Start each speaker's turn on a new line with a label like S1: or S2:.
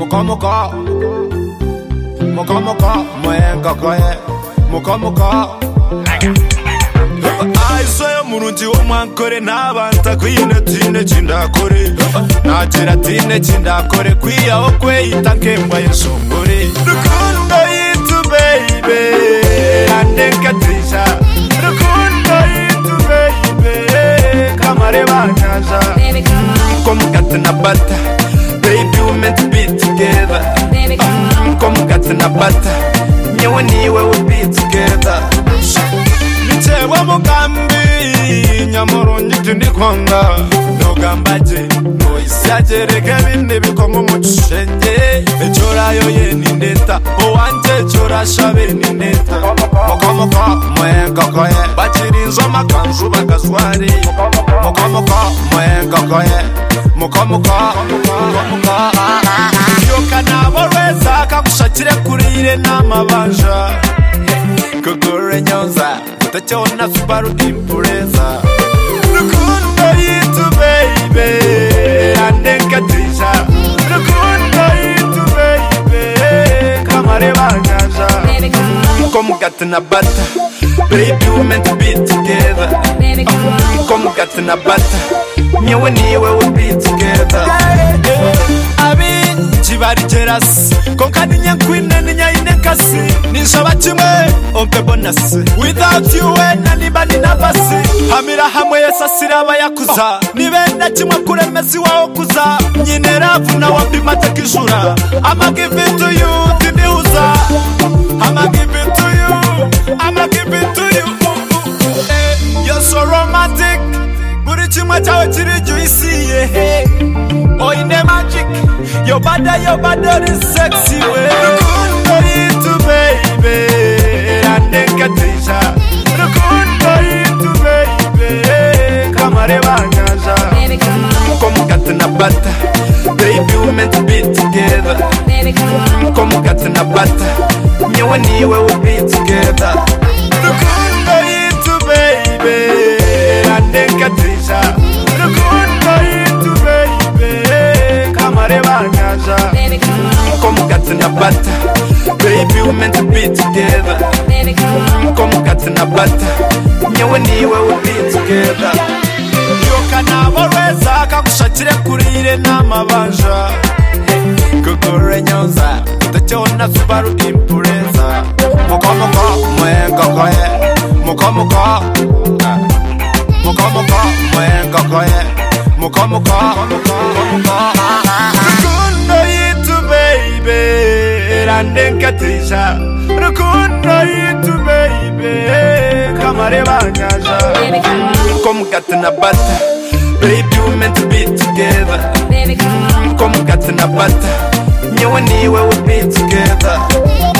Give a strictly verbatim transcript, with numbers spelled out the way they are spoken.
S1: Muka muka Muka muka Mwenga koye Muka muka Aisoye murungi w'umwankore nabanta kwine tine chindakore Natera tine chindakore kwiyaho kweyita nkemba yeshongore Rukundo yitu baby Andekatisha Rukundo yitu baby Kamare banyaja Come got na bata Baby we meant to be together Come got na bata Nyewe niwe we be together Nichewe mugambi Nyamurungi tundikwanga Nogambaje Noisyaje rege binde bikomo mucishenge Echorayo ye nindeta Owanje chora shabe nindeta Moka moka mwenga koye Bachirinzo makanzu bagazwari Moka moka mwenga koye Muka muka Muka Yoka nabo rweza kagushakire kurire n'amabanja Kugure nyonza Utachona Subaru Impreza Rukundo yitu baby Andekatisha Rukundo yitu baby Kamare banyaja Come got na bata Baby we meant to be together Come got na bata Nyewe niwe we be together Abi Jibari jeras Konkani nyankwine ninya inekasi Ninshaba chimwe Ompe bonasi Without you wena niba ninabasi Hamira hamwe yesasira bayakuza Nibenda chimwe kure mesi wao kuza Nyine rafu na wapima tekishura I'ma give it to you Tiniuza I'ma give it to you I'ma give it to you hey, you're so romantic Buri chimwe chawe chiri juicy yeah. Oh in the magic Your body, your body is sexy way Rukundo yitu baby Andekatisha Rukundo yitu baby Kamare banyaja Come got na bata Baby we meant to be together Come got na bata Nyewe niwe we be together Rukundo yitu baby Andekatisha Rukundo yitu baby Kamare banyaja Come got na bata Baby we meant to be together Come got na bata Nyewe niwe we be together Yoka nabo rweza kagushakire kurire n'amabanja Kugure nyonza Utachona Subaru Impreza Muka muka mwenga koye Muka muka Muka muka mwenga koye Muka muka Rukundo yitu baby Andekatisha Rukundo yitu baby Kamare banyaja Come got na bata Baby we meant to be together Come got na bata Nyewe niwe we be together